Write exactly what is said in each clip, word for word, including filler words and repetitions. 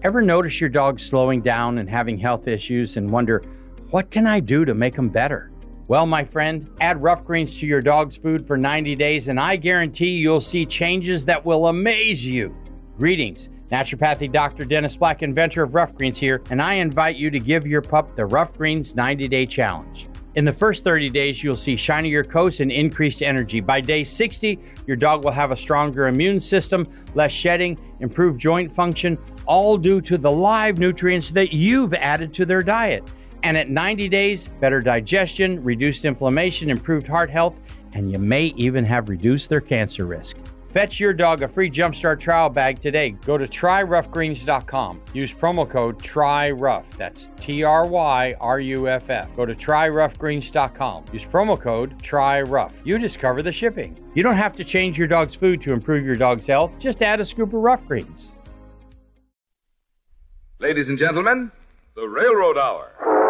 Ever notice your dog slowing down and having health issues and wonder, what can I do to make them better? Well, my friend, add Rough Greens to your dog's food for ninety days and I guarantee you'll see changes that will amaze you. Greetings. Naturopathic Doctor Dennis Black, inventor of Rough Greens here, and I invite you to give your pup the Rough Greens ninety-day challenge. In the first thirty days, you'll see shinier coats and increased energy. By day sixty, your dog will have a stronger immune system, less shedding, improved joint function, all due to the live nutrients that you've added to their diet. And at ninety days, better digestion, reduced inflammation, improved heart health, and you may even have reduced their cancer risk. Fetch your dog a free Jumpstart trial bag today. Go to try rough greens dot com. Use promo code TRYROUGH. That's T R Y R U F F. Go to try rough greens dot com. Use promo code TRYROUGH. You discover the shipping. You don't have to change your dog's food to improve your dog's health. Just add a scoop of Rough Greens. Ladies and gentlemen, the Railroad Hour.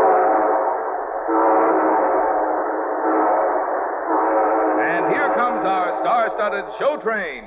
And here comes our star-studded show train.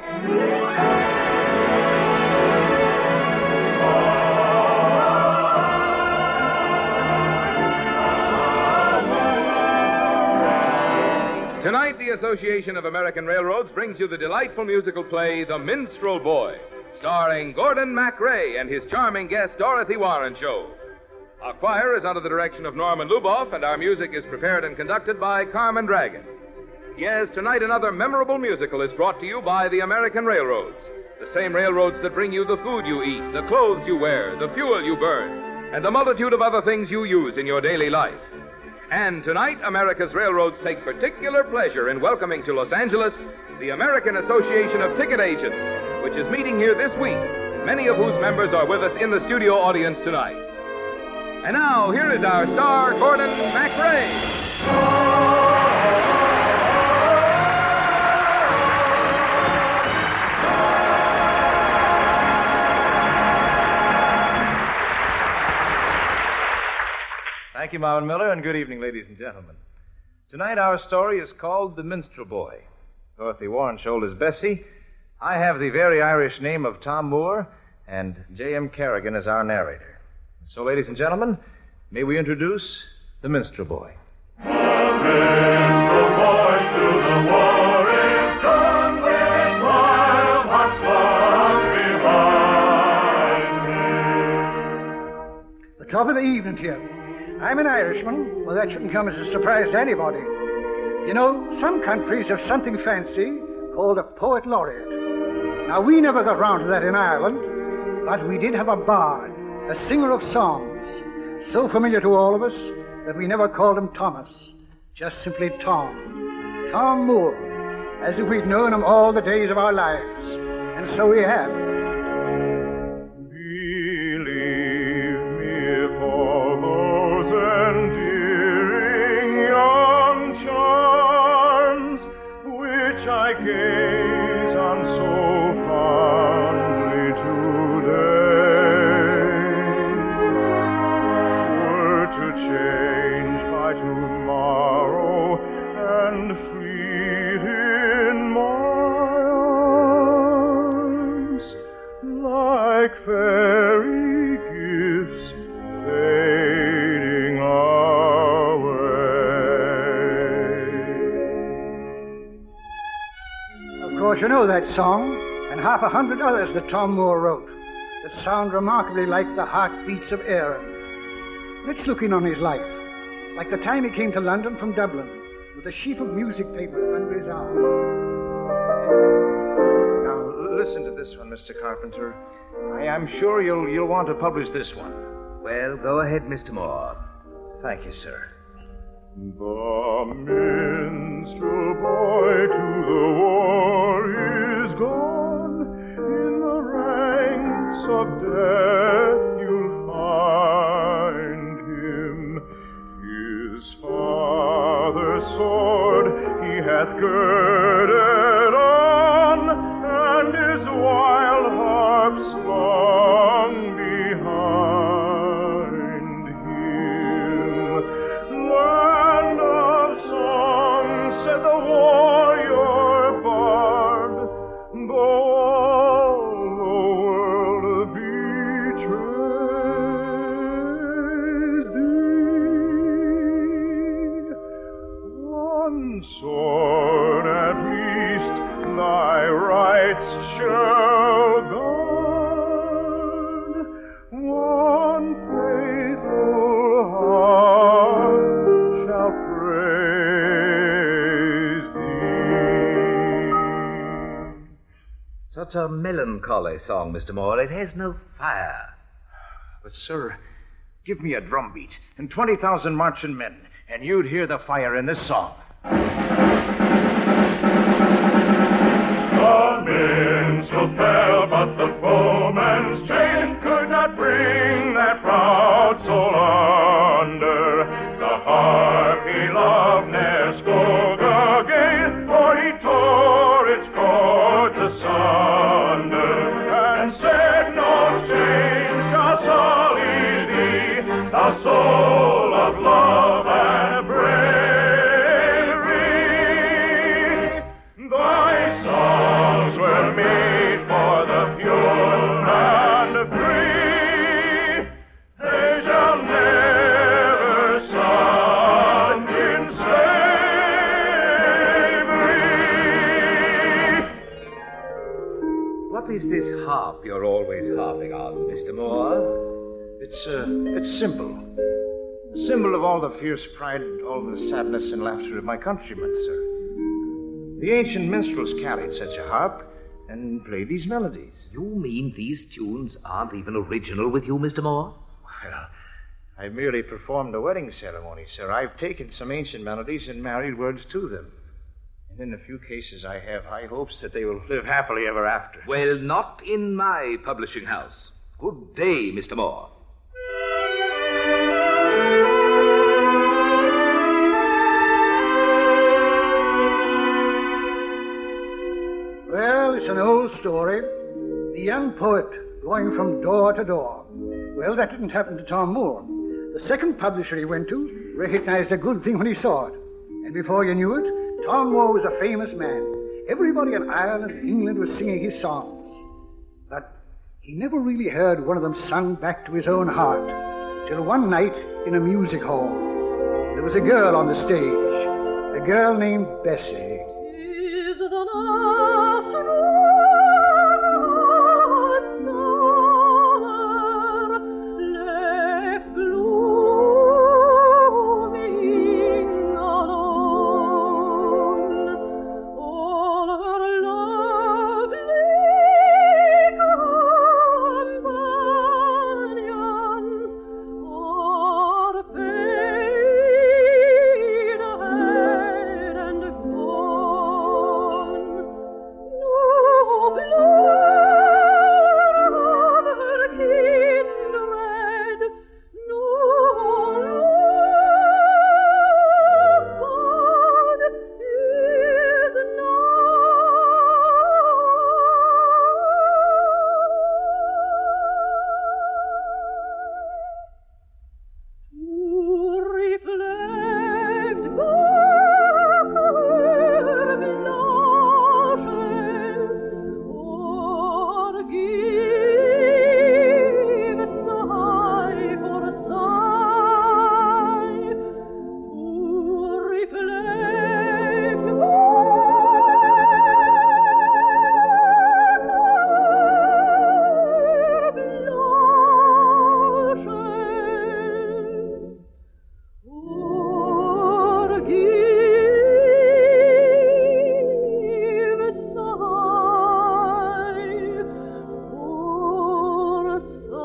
Tonight, the Association of American Railroads brings you the delightful musical play, The Minstrel Boy, starring Gordon MacRae and his charming guest, Dorothy Warren Show. Our choir is under the direction of Norman Luboff, and our music is prepared and conducted by Carmen Dragon. Yes, tonight another memorable musical is brought to you by the American Railroads. The same railroads that bring you the food you eat, the clothes you wear, the fuel you burn, and a multitude of other things you use in your daily life. And tonight, America's railroads take particular pleasure in welcoming to Los Angeles the American Association of Ticket Agents, which is meeting here this week, many of whose members are with us in the studio audience tonight. And now, here is our star, Gordon MacRae. Thank you, Marvin Miller, and good evening, ladies and gentlemen. Tonight, our story is called The Minstrel Boy. Dorothy Warren shoulders Bessie. I have the very Irish name of Tom Moore, and J M. Kerrigan is our narrator. So, ladies and gentlemen, may we introduce The Minstrel Boy. The minstrel boy to the war is gone, with wild hearts left behind him. The top of the evening to you. I'm an Irishman. Well, that shouldn't come as a surprise to anybody. You know, some countries have something fancy called a poet laureate. Now, we never got round to that in Ireland, but we did have a bard, a singer of songs, so familiar to all of us that we never called him Thomas, just simply Tom. Tom Moore, as if we'd known him all the days of our lives. And so we have. Gaze on so fondly today, were to change by tomorrow and fleet in my arms like fairy gifts fading Of course, you know that song, and half a hundred others that Tom Moore wrote, that sound remarkably like the heartbeats of Aaron. Let's look in on his life, like the time he came to London from Dublin, with a sheaf of music paper under his arm. Now, listen to this one, Mister Carpenter. I am sure you'll, you'll want to publish this one. Well, go ahead, Mister Moore. Thank you, sir. The minstrel boy to the war is gone. In the ranks of death you'll find him. His father's sword he hath girded on, and his wild harp slung behind him. Land of song, said the warrior bard, though all the world beat such a melancholy song, Mister Moore. It has no fire. But, sir, give me a drum beat and twenty thousand marching men, and you'd hear the fire in this song. The minstrel fell, but the foeman's chain could not bring that proud soul under. The harp he loved ne'er spoke again, for he tore its cords asunder, and said, no chain shall sully thee, thou soul of love and bravery. Thy songs were made for the pure and free. They shall never sunk in slavery. What is this harp you're always harping on, Mister Moore? It's, uh, it's simple. A symbol of all the fierce pride, all the sadness and laughter of my countrymen, sir. The ancient minstrels carried such a harp and played these melodies. You mean these tunes aren't even original with you, Mister Moore? Well, I merely performed a wedding ceremony, sir. I've taken some ancient melodies and married words to them. And in a few cases I have high hopes that they will live happily ever after. Well, not in my publishing house. Good day, Mister Moore. Well, it's an old story. The young poet going from door to door. Well, that didn't happen to Tom Moore. The second publisher he went to recognized a good thing when he saw it. And before you knew it, Tom Moore was a famous man. Everybody in Ireland and England was singing his songs. But he never really heard one of them sung back to his own heart till one night in a music hall. There was a girl on the stage, a girl named Bessie. Is the last summer left blooming alone? All her lovely companions are faded and gone. No blood of her kindred, no love God is to reflect back her blushes, or give sigh for sigh, to reflect back her blushes. Or give sigh for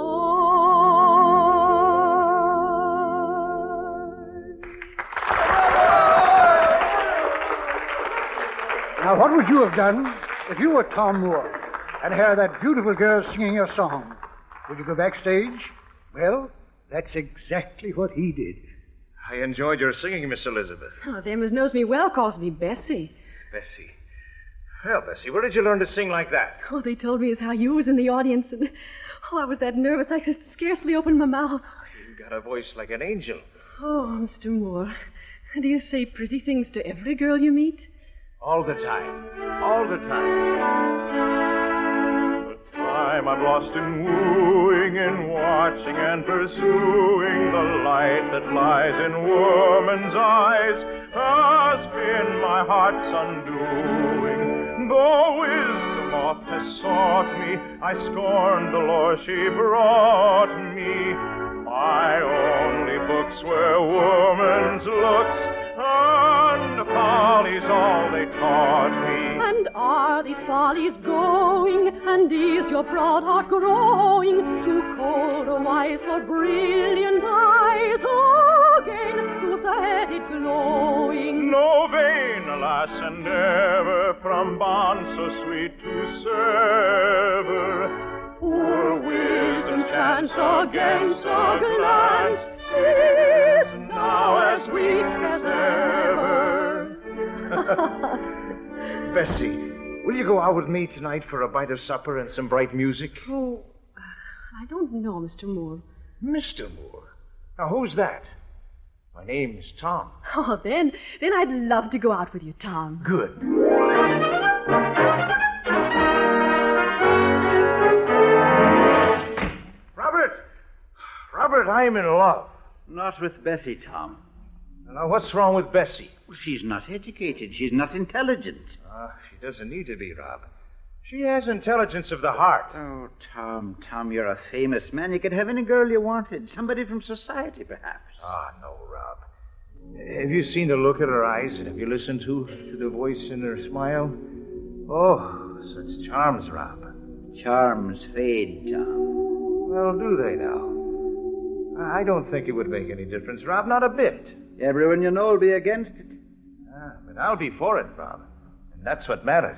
sigh. Now, what would you have done if you were Tom Moore and heard that beautiful girl singing your song? Would you go backstage? Well, that's exactly what he did. I enjoyed your singing, Miss Elizabeth. Oh, them as knows me well calls me Bessie. Bessie. Well, Bessie, where did you learn to sing like that? Oh, they told me as how you was in the audience, and oh, I was that nervous I could scarcely open my mouth. You got a voice like an angel. Oh, Mister Moore, do you say pretty things to every girl you meet? All the time. All the time. The time I'm lost in wooing, in watching and pursuing the light that lies in woman's eyes has been my heart's undoing. Though wisdom oft has sought me, I scorned the lore she brought me. My only books were woman's looks, and folly's all they taught me. And are these follies going, and is your proud heart growing, too cold or wise for brilliant eyes, again to set it glowing? No vain, alas, endeavor from bond so sweet to sever. Poor wisdom's chance against a glance is now as weak as ever. Bessie, will you go out with me tonight for a bite of supper and some bright music? Oh, I don't know, Mister Moore. Mister Moore? Now, who's that? My name's Tom. Oh, then, then I'd love to go out with you, Tom. Good. Robert! Robert, I'm in love. Not with Bessie, Tom. Now, what's wrong with Bessie? Well, she's not educated. She's not intelligent. Ah, she doesn't need to be, Rob. She has intelligence of the heart. Oh, Tom, Tom, you're a famous man. You could have any girl you wanted. Somebody from society, perhaps. Ah, no, Rob. Have you seen the look in her eyes? Have you listened to, to the voice in her smile? Oh, such charms, Rob. Charms fade, Tom. Well, do they now? I don't think it would make any difference, Rob, not a bit. Everyone you know will be against it. Ah, but I'll be for it, Rob. And that's what matters.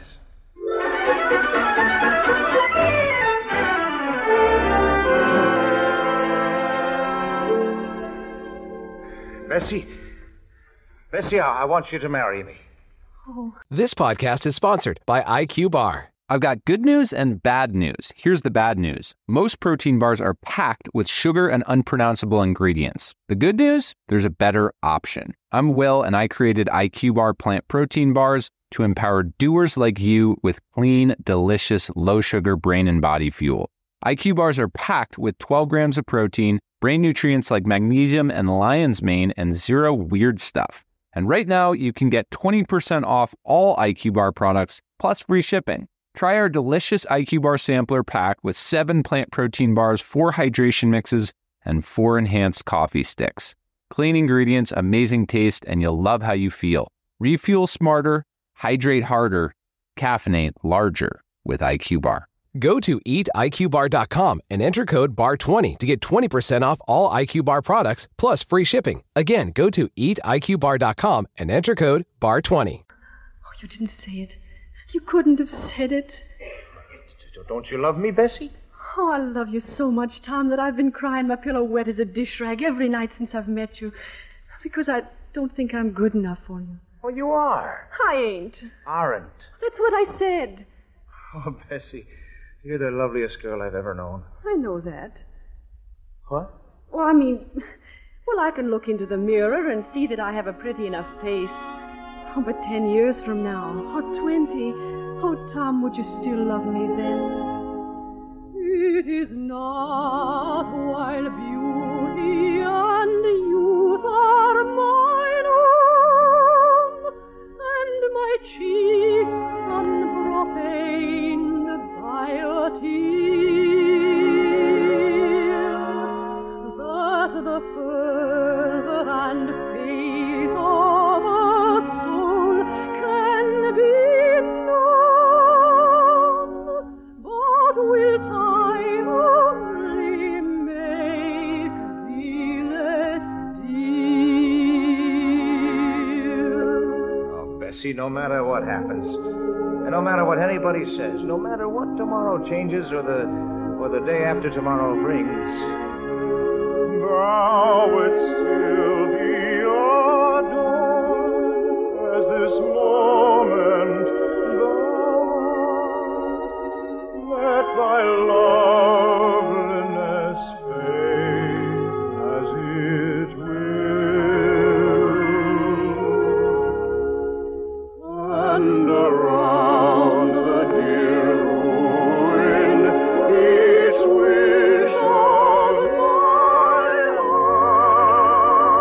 Bessie, Bessie, I I want you to marry me. Oh. This podcast is sponsored by I Q Bar. I've got good news and bad news. Here's the bad news. Most protein bars are packed with sugar and unpronounceable ingredients. The good news? There's a better option. I'm Will, and I created I Q Bar plant protein bars to empower doers like you with clean, delicious, low-sugar brain and body fuel. I Q Bars are packed with twelve grams of protein, brain nutrients like magnesium and lion's mane, and zero weird stuff. And right now, you can get twenty percent off all I Q Bar products, plus free shipping. Try our delicious I Q Bar sampler pack with seven plant protein bars, four hydration mixes, and four enhanced coffee sticks. Clean ingredients, amazing taste, and you'll love how you feel. Refuel smarter, hydrate harder, caffeinate larger with I Q Bar. Go to eat I Q bar dot com and enter code B A R twenty to get twenty percent off all I Q Bar products plus free shipping. Again, go to eat I Q bar dot com and enter code B A R twenty. Oh, you didn't say it. You couldn't have said it. Don't you love me, Bessie? Oh, I love you so much, Tom, that I've been crying my pillow wet as a dish rag every night since I've met you. Because I don't think I'm good enough for you. Oh, you are. I ain't. Aren't. That's what I said. Oh, Bessie, you're the loveliest girl I've ever known. I know that. What? Well, I mean, well, I can look into the mirror and see that I have a pretty enough face. Oh, but ten years from now, or twenty, oh, Tom, would you still love me then? It is not while beauty and youth are mine own, and my cheeks unprofaned by a tear, that the fervor and faith of a soul can be known, but will time only make thee less dear? Oh, Bessie, no matter what happens, and no matter what anybody says, no matter what tomorrow changes or the or the day after tomorrow brings, thou wouldst still be adored as this moment thou art. Let thy loveliness fade as it will, and around the dear ruin each wish of my heart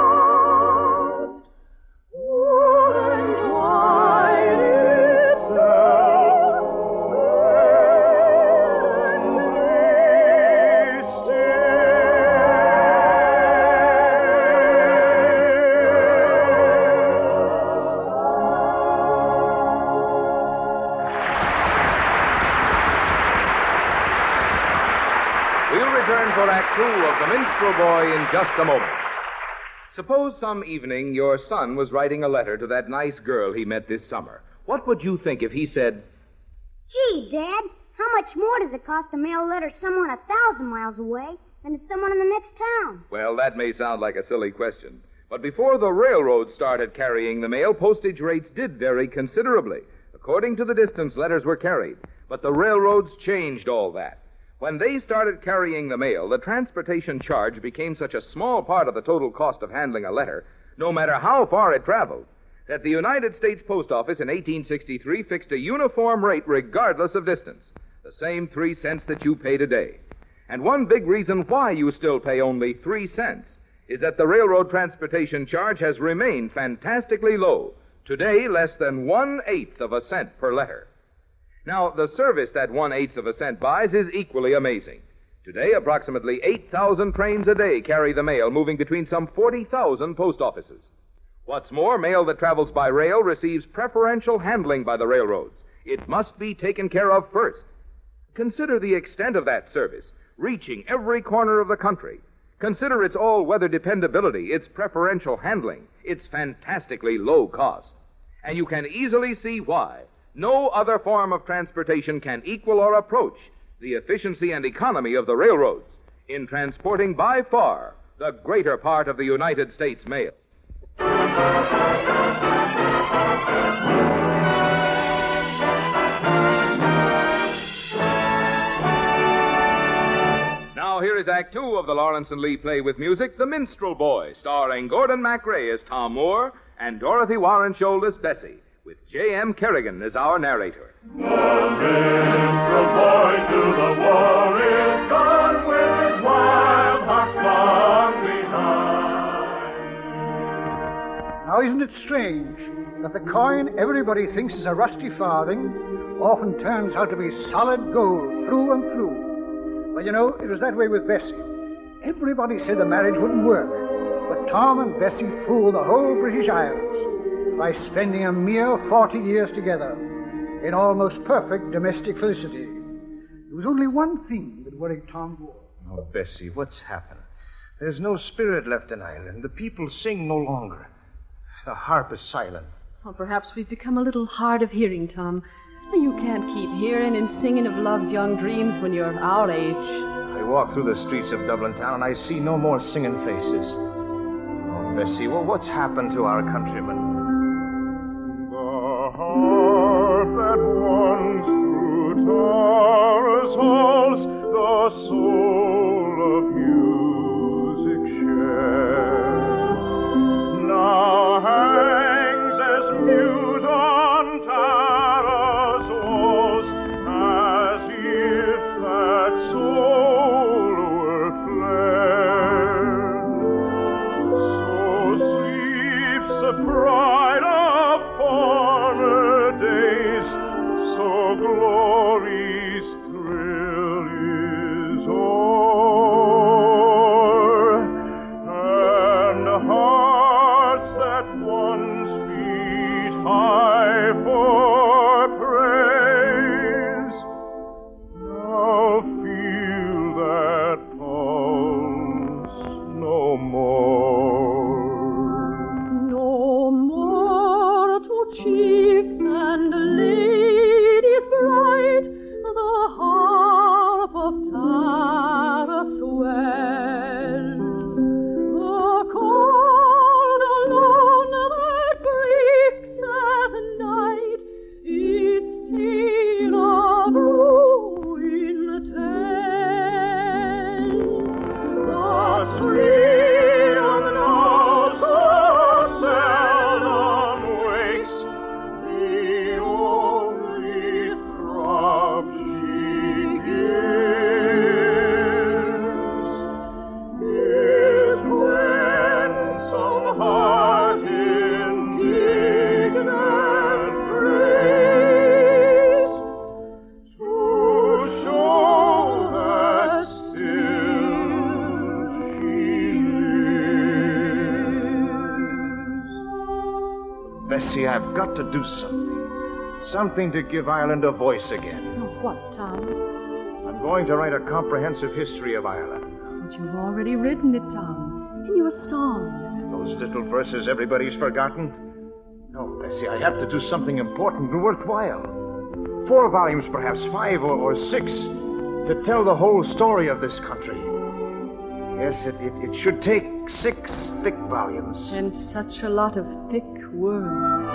return for Act Two of The Minstrel Boy in just a moment. Suppose some evening your son was writing a letter to that nice girl he met this summer. What would you think if he said, Gee, Dad, how much more does it cost to mail a letter to someone a thousand miles away than to someone in the next town? Well, that may sound like a silly question, but before the railroads started carrying the mail, postage rates did vary considerably, according to the distance letters were carried. But the railroads changed all that. When they started carrying the mail, the transportation charge became such a small part of the total cost of handling a letter, no matter how far it traveled, that the United States Post Office in eighteen sixty-three fixed a uniform rate regardless of distance, the same three cents that you pay today. And one big reason why you still pay only three cents is that the railroad transportation charge has remained fantastically low, today less than one-eighth of a cent per letter. Now, the service that one-eighth of a cent buys is equally amazing. Today, approximately eight thousand trains a day carry the mail, moving between some forty thousand post offices. What's more, mail that travels by rail receives preferential handling by the railroads. It must be taken care of first. Consider the extent of that service, reaching every corner of the country. Consider its all-weather dependability, its preferential handling, its fantastically low cost. And you can easily see why. No other form of transportation can equal or approach the efficiency and economy of the railroads in transporting by far the greater part of the United States mail. Now here is Act Two of the Lawrence and Lee play with music, The Minstrel Boy, starring Gordon MacRae as Tom Moore and Dorothy Warren Scholl as Bessie, with J M Kerrigan as our narrator. The minstrel boy to the war is gone with his wild heart song behind. Now, isn't it strange that the coin everybody thinks is a rusty farthing often turns out to be solid gold through and through? Well, you know, it was that way with Bessie. Everybody said the marriage wouldn't work, but Tom and Bessie fooled the whole British Isles by spending a mere forty years together in almost perfect domestic felicity. There was only one thing that worried Tom Moore. Oh, Bessie, what's happened? There's no spirit left in Ireland. The people sing no longer. The harp is silent. Well, perhaps we've become a little hard of hearing, Tom. You can't keep hearing and singing of love's young dreams when you're our age. I walk through the streets of Dublin town and I see no more singing faces. Oh, Bessie, well, what's happened to our countrymen? Harp that once through Tara's halls the soul of music shared, now hangs as mute on Tara's walls as if that soul were fled. So sleeps the pride of former days, so glory's thrill is o'er, and hearts that once beat high for praise now feel that pulse no more. No more to chiefs and ladies bright, the harp of Tara swells. The cold alone that breaks at night, its tale of ruin tells. The freedom now so seldom wakes, the only throb she gives is when some heart indignant breaks to show that still she lives. Bessie, I've got to do something. Something to give Ireland a voice again. Oh, what, Tom? I'm going to write a comprehensive history of Ireland. But you've already written it, Tom, in your songs. Those little verses everybody's forgotten? No, Bessie, I have to do something important and worthwhile. Four volumes, perhaps five or, or six, to tell the whole story of this country. Yes, it, it, it should take six thick volumes. And such a lot of thick words.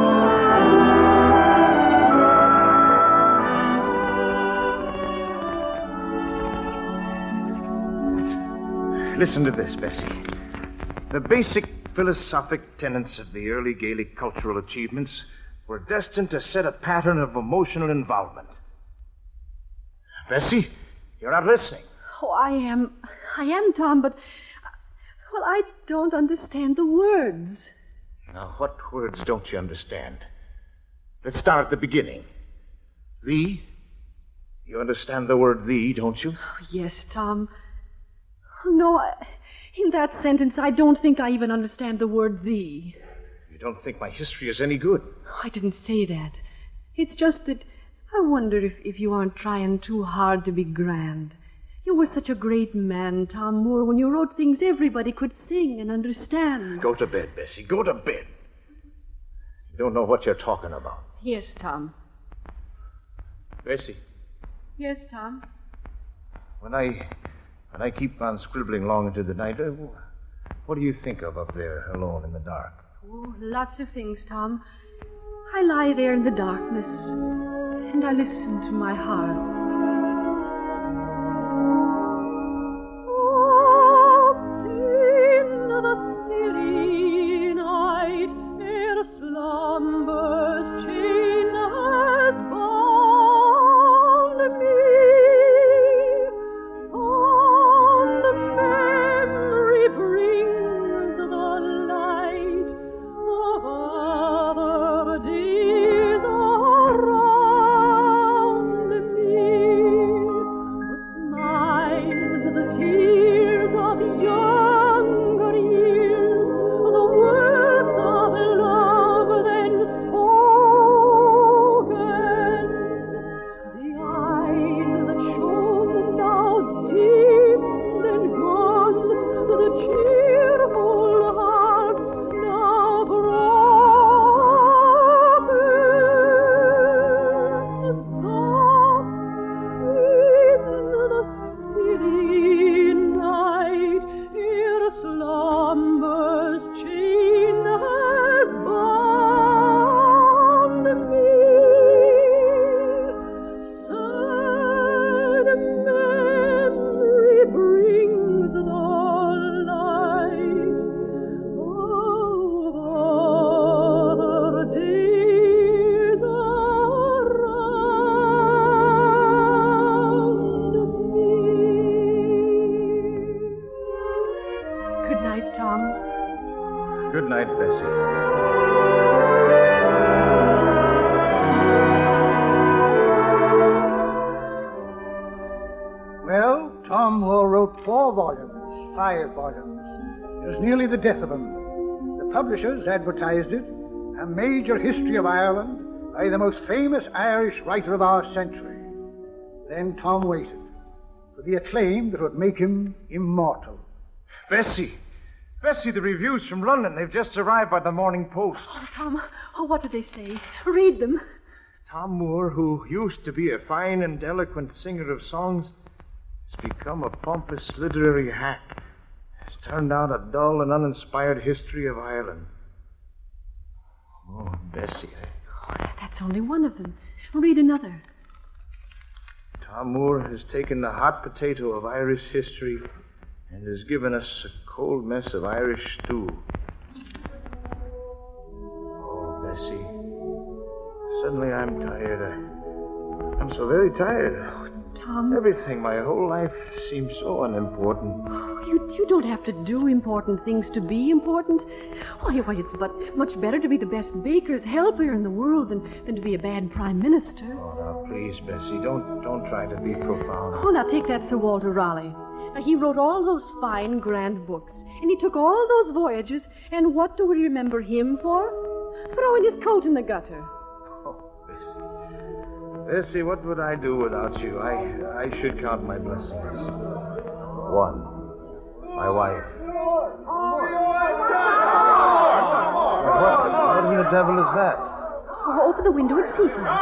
Listen to this, Bessie. The basic philosophic tenets of the early Gaelic cultural achievements were destined to set a pattern of emotional involvement. Bessie, you're not listening. Oh, I am. I am, Tom, but... Well, I don't understand the words. Now, what words don't you understand? Let's start at the beginning. Thee. You understand the word thee, don't you? Oh, yes, Tom. No, I, in that sentence, I don't think I even understand the word thee. You don't think my history is any good? I didn't say that. It's just that I wonder if, if you aren't trying too hard to be grand. You were such a great man, Tom Moore, when you wrote things everybody could sing and understand. Go to bed, Bessie. Go to bed. You don't know what you're talking about. Yes, Tom. Bessie. Yes, Tom. When I... When I keep on scribbling long into the night, uh, what do you think of up there alone in the dark? Oh, lots of things, Tom. I lie there in the darkness, and I listen to my heart. Oft in the stilly night, ere slumber's chain has bound me, brings the light of other days around me. The smiles, the tears of younger years, the words of love then spoken, the eyes that shone now dimmed and gone, the cheerful hearts now broken. Thus in the stilly night, ere slumber's chain has bound me, sad memory brings the Good night, Bessie. Well, Tom Moore wrote four volumes, five volumes. It was nearly the death of him. The publishers advertised it, a major history of Ireland by the most famous Irish writer of our century. Then Tom waited for the acclaim that would make him immortal. Bessie! Bessie, the reviews from London, they've just arrived by the Morning Post. Oh, Tom, oh, what did they say? Read them. Tom Moore, who used to be a fine and eloquent singer of songs, has become a pompous literary hack. Has turned out a dull and uninspired history of Ireland. Oh, Bessie. I... Oh, that's only one of them. Read another. Tom Moore has taken the hot potato of Irish history and has given us a cold mess of Irish stew. Oh, Bessie. Suddenly I'm tired. I, I'm so very tired. Oh, Tom. Everything, my whole life seems so unimportant. Oh, you, you don't have to do important things to be important. Why, why, it's but much better to be the best baker's helper in the world than, than to be a bad prime minister. Oh, now, please, Bessie, don't, don't try to be profound. Oh, now, take that Sir Walter Raleigh. Now, he wrote all those fine, grand books, and he took all those voyages, and what do we remember him for? Throwing his coat in the gutter. Oh, Bessie. Bessie, what would I do without you? I, I should count my blessings. One. My wife. What, what in the devil is that? Oh, open the window and see, Tom.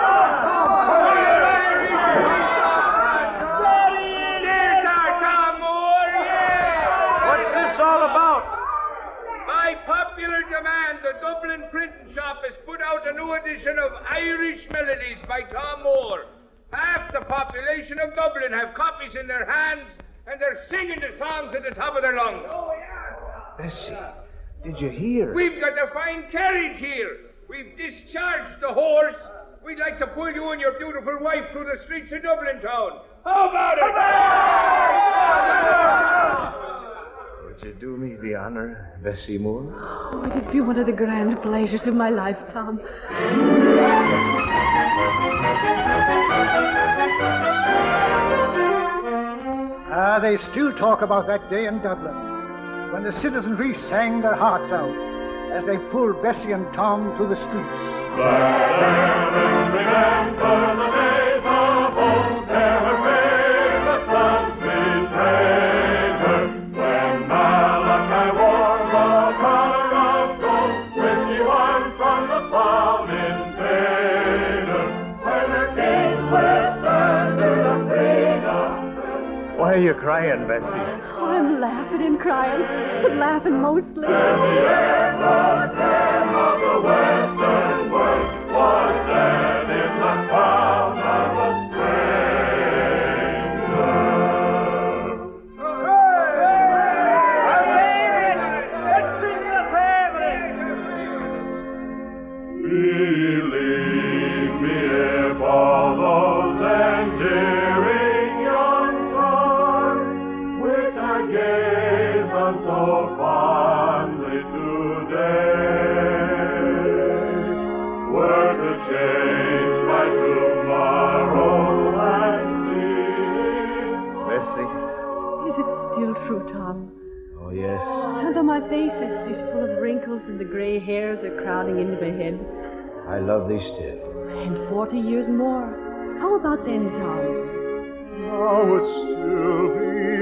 What's this all about? By popular demand, the Dublin printing shop has put out a new edition of Irish Melodies by Tom Moore. Half the population of Dublin have copies in their hands, and they're singing the songs at the top of their lungs. Bessie, did you hear? We've got a fine carriage here. We've discharged the horse. We'd like to pull you and your beautiful wife through the streets of Dublin town. How about it? Would you do me the honor, Bessie Moore? Oh, it'd be one of the grand pleasures of my life, Tom. Ah, they still talk about that day in Dublin, when the citizenry sang their hearts out as they pulled Bessie and Tom through the streets. Let heaven remember the days of old, never fade the sun's betrayed her, when Malachi wore the collar of gold, when she won from the proud invader, when her kings were standard of freedom. Why are you crying, Bessie? Oh, I'm laughing and crying, but laughing mostly. And the anthem of the Western world was set in the crown of a Believe me, if all those endearing young stars, which I gaze on so fondly today, were to change my tomorrow and Bessie? Is it still true, Tom? Oh, yes. And though my face is, is full of wrinkles and the gray hairs are crowding into my head. I love thee still. And forty years more. How about then, Tom? Now would still be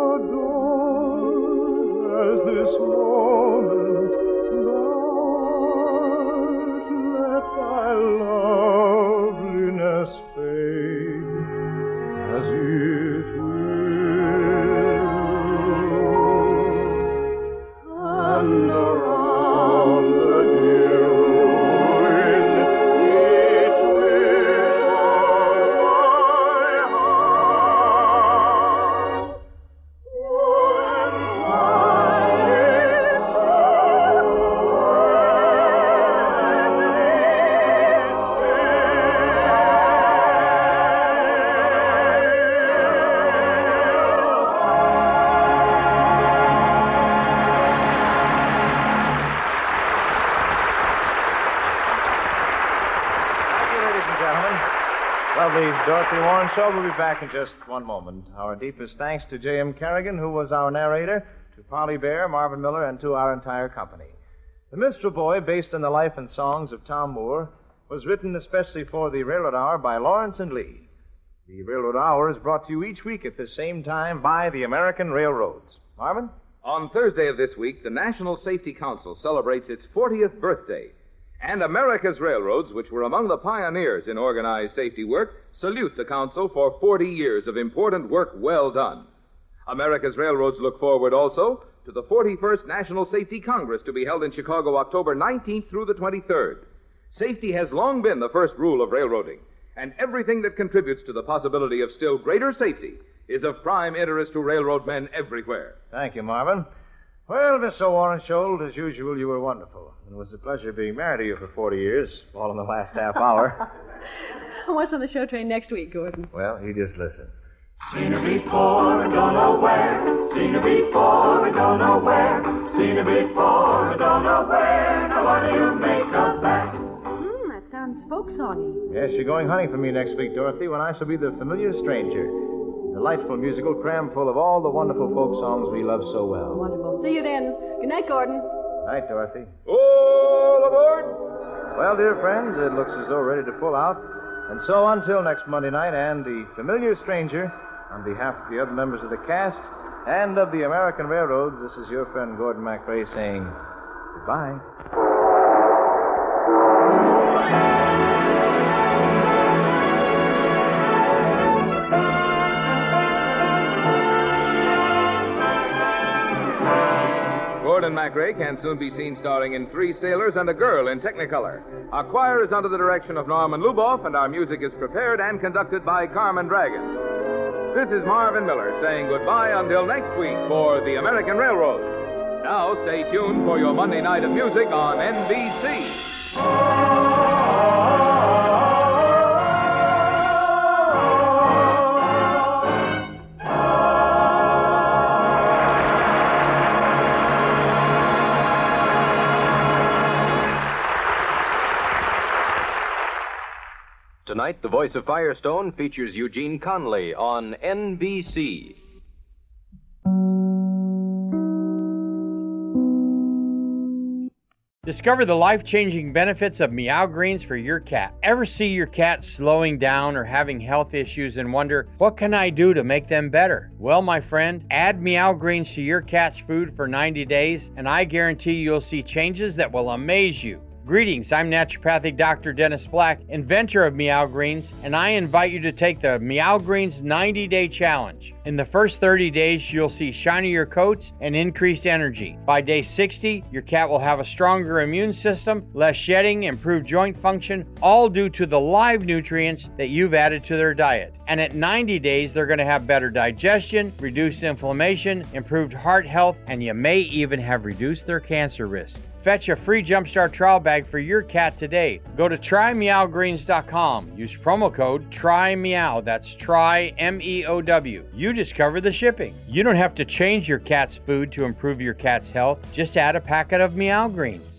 adored as this moment but let thy loveliness fade as it will. And around the dear ruin each wish of my heart would find its Thank you, ladies and gentlemen. Well, the Dorothy Warren Show will be back in just one moment. Our deepest thanks to J M. Kerrigan, who was our narrator, to Polly Bear, Marvin Miller, and to our entire company. The Minstrel Boy, based on the life and songs of Tom Moore, was written especially for the Railroad Hour by Lawrence and Lee. The Railroad Hour is brought to you each week at the same time by the American Railroads. Marvin? On Thursday of this week, the National Safety Council celebrates its fortieth birthday. And America's railroads, which were among the pioneers in organized safety work, salute the Council for forty years of important work well done. America's railroads look forward also to the forty-first National Safety Congress to be held in Chicago October nineteenth through the twenty-third. Safety has long been the first rule of railroading, and everything that contributes to the possibility of still greater safety is of prime interest to railroad men everywhere. Thank you, Marvin. Well, Miss O'Warren Scholl, as usual, you were wonderful. It was a pleasure being married to you for forty years, all in the last half hour. What's on the show train next week, Gordon? Well, you just listen. Seen her before, I don't know where. Seen her before, I don't know where. Seen her before, I don't know where. Now what do you make of that? Hmm, that sounds folk songy. Yes, you're going hunting for me next week, Dorothy, when I shall be the familiar stranger. Delightful musical cram full of all the wonderful folk songs we love so well. Wonderful. See you then. Good night, Gordon. Night, Dorothy. All aboard! Well, dear friends, it looks as though ready to pull out. And so until next Monday night, and the familiar stranger, on behalf of the other members of the cast, And of the American Railroads, this is your friend Gordon MacRae saying goodbye. Gordon MacRae can soon be seen starring in Three Sailors and a Girl in Technicolor. Our choir is under the direction of Norman Luboff, and our music is prepared and conducted by Carmen Dragon. This is Marvin Miller saying goodbye until next week for the American Railroads. Now stay tuned for your Monday night of music on N B C. Tonight, The Voice of Firestone features Eugene Conley on N B C. Discover the life-changing benefits of Meow Greens for your cat. Ever see your cat slowing down or having health issues and wonder, what can I do to make them better? Well, my friend, add Meow Greens to your cat's food for ninety days, and I guarantee you'll see changes that will amaze you. Greetings, I'm naturopathic Doctor Dennis Black, inventor of Meow Greens, and I invite you to take the Meow Greens ninety-day challenge. In the first thirty days, you'll see shinier coats and increased energy. By day sixty, your cat will have a stronger immune system, less shedding, improved joint function, all due to the live nutrients that you've added to their diet. And at ninety days, they're going to have better digestion, reduced inflammation, improved heart health, and you may even have reduced their cancer risk. Fetch a free Jumpstart trial bag for your cat today. Go to try meow greens dot com. Use promo code TRYMEOW. That's try M E O W. You discover the shipping. You don't have to change your cat's food to improve your cat's health. Just add a packet of Meow Greens.